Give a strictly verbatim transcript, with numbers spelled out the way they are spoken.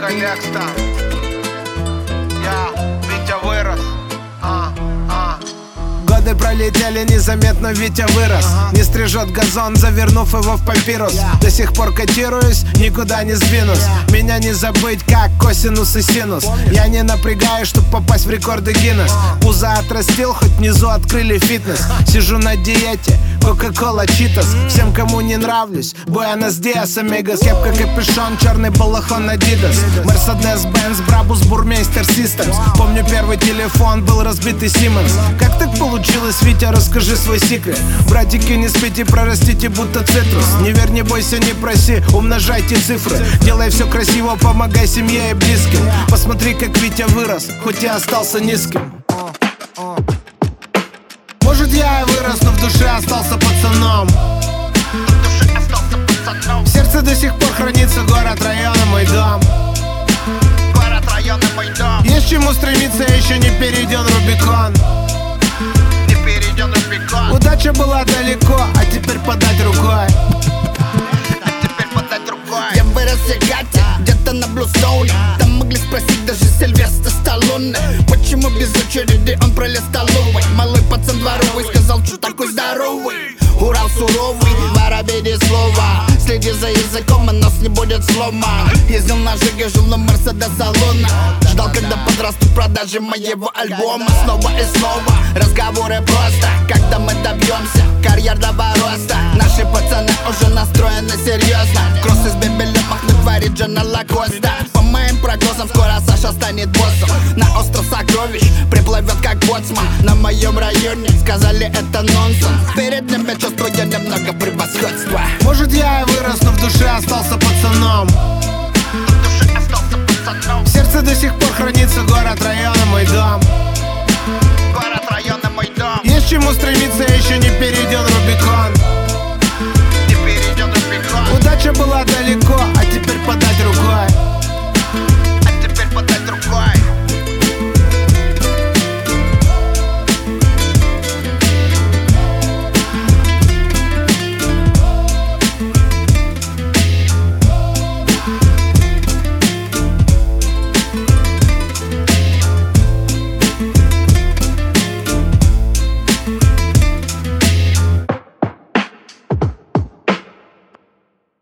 Лекс там. Я, Витя вырос. А, а. Годы пролетели незаметно, Витя вырос. uh-huh. Не стрижет газон, завернув его в папирус. yeah. До сих пор котируюсь, никуда не сдвинусь. yeah. Меня не забыть, как косинус и синус. Помнишь? Я не напрягаюсь, чтоб попасть в рекорды Гиннес. uh-huh. Пузо отрастил, хоть внизу открыли фитнес. uh-huh. Сижу на диете, Кока-кола, Читос. mm-hmm. Всем, кому не нравлюсь, Буэнос Диас, Амигос. Кепка, капюшон, черный балахон, Адидас. Мерседес, Бенц, Брабус, Бурмейстер, Системс. Помню, первый телефон был разбитый Сименс. Как так получилось, Витя, расскажи свой секрет. Братики, не спите, прорастите будто цитрус. Не верь, не бойся, не проси, умножайте цифры. Делай все красиво, помогай семье и близким. Посмотри, как Витя вырос, хоть и остался низким. Может, я и вырос, но в душе остался пацаном. В сердце до сих пор хранится город, район и мой дом. Город, район и мой дом. Есть чему стремиться, еще не перейден Рубикон. Не перейден Рубикон. Удача была далеко, а теперь подать рукой. А теперь подать рукой. Я вырос в Сегате, где-то на Блустоуне. Там могли спросить даже Сильвестр Сталлоне. Почему без очереди он пролез столовой? Малый пацан дворовый сказал, что такой здоровый. Урал суровый, воробей без слова. Следи за языком, и нос не будет сломан. Ездил на Жиге, жил на Мерседес салона. Ждал, когда подрастут продажи моего альбома. Снова и снова разговоры просто. Когда мы добьемся карьерного роста. Наши пацаны уже настроены серьезно. Кросс из бебеля махнуть творит Джона Лакоста. По моим прогнозам, скоро Саша станет боссом. На остров сокровищ приплывет как боцман. На моем районе сказали, это нонсенс. Перед ними чувствую немного превосходства. Может, я и вырос, но в душе остался пацаном. В душе остался пацаном. В сердце до сих пор хранится город, район и мой дом. Город, район и мой дом. Есть чему стремиться, еще не перейден Рубикон. Не перейден Рубикон. Удача была далеко,